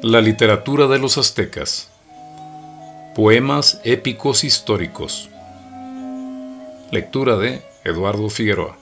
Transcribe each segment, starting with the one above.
La literatura de los aztecas. Poemas épicos históricos. Lectura de Eduardo Figueroa.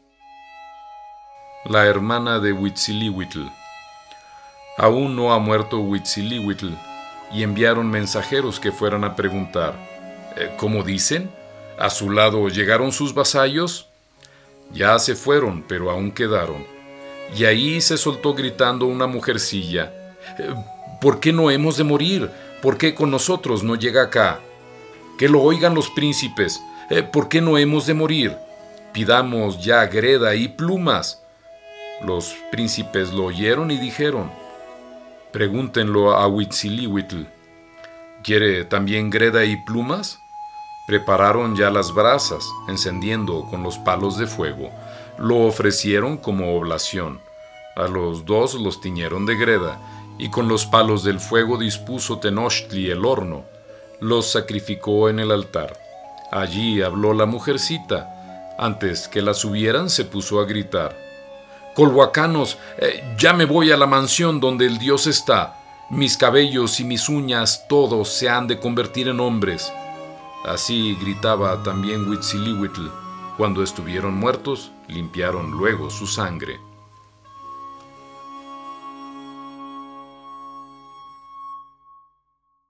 La hermana de Huitzilihuitl. Aún no ha muerto Huitzilihuitl, y enviaron mensajeros que fueran a preguntar: ¿cómo dicen? ¿A su lado llegaron sus vasallos? Ya se fueron, pero aún quedaron. Y ahí se soltó gritando una mujercilla: ¿por qué no hemos de morir? ¿Por qué con nosotros no llega acá? Que lo oigan los príncipes. ¿Por qué no hemos de morir? Pidamos ya greda y plumas. Los príncipes lo oyeron y dijeron: pregúntenlo a Huitzilihuitl. ¿Quiere también greda y plumas? Prepararon ya las brasas, encendiendo con los palos de fuego. Lo ofrecieron como oblación. A los dos los tiñeron de greda, y con los palos del fuego dispuso Tenochtli el horno. Los sacrificó en el altar. Allí habló la mujercita. Antes que la subieran se puso a gritar: «Colhuacanos, ya me voy a la mansión donde el dios está. Mis cabellos y mis uñas todos se han de convertir en hombres». Así gritaba también Huitzilihuitl. Cuando estuvieron muertos, limpiaron luego su sangre.